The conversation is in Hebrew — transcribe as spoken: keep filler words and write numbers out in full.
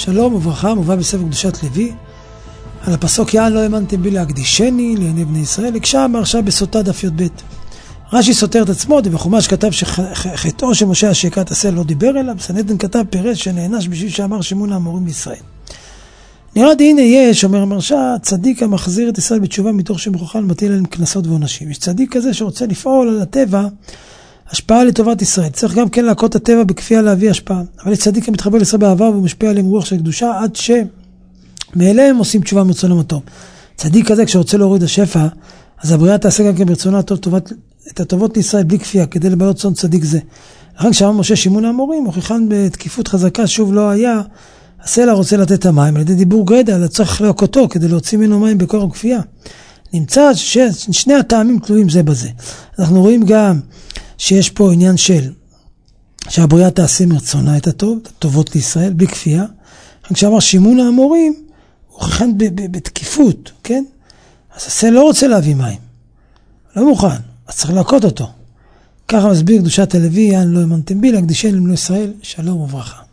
שלום וברכה, מובא בספר קדושת לוי, על הפסוק יען לא האמנתם בי להקדישני לעיני בני ישראל, הקשה מהרשע בסוטה דף י"ב. רש"י סותר את עצמו, ובחומש כתב שחטאו שמשה השקת עשה לא דיבר אליו, סנהדרין כתב פרס שנענש בשביל שאמר שמעון האמורים בישראל. נראה די הנה יש, אומר המרשע, צדיק המחזיר את ישראל בתשובה מתוך שמוכן מטיל עליהם קנסות ועונשים. יש צדיק כזה שרוצה לפעול על הטבע השפעה לטובת ישראל. צריך גם כן להכות הטבע בכפייה להביא השפעה. אבל יש צדיק המתחבר לישראל בעבר ומשפיע עליהם רוח של קדושה עד שמאליהם עושים תשובה מרצונם הטוב. צדיק כזה כשרוצה להוריד השפע, אז הבריאה תעשה גם כן ברצונה הטוב טובת, את הטובות לישראל בלי כפייה, כדי לבלות צון צדיק זה. לכן כשאמר משה שמעון האמורים, הוכיחן בתקיפות חזקה שוב לא היה, הסלע רוצה לתת את המים, על ידי דיבור גרידא, אלא צריך להכותו כדי להוציא ממנו מים בכוח וכפייה. נמצא ששני הטעמים תלויים זה בזה. אנחנו רואים גם שיש פה עניין של שהבריאה תעשה מרצונה את הטוב, את הטובות לישראל, בלי כפייה. כשאמר שמעון האמורים, הוא הוכיחן בתקיפות, כן? אז הסלע לא רוצה להביא מים. לא מוכן, אז צריך להכות אותו. ככה מסביר קדושת הלוי, יען לא האמנתם בי להקדישני לעיני בני ישראל, שלום וברכה.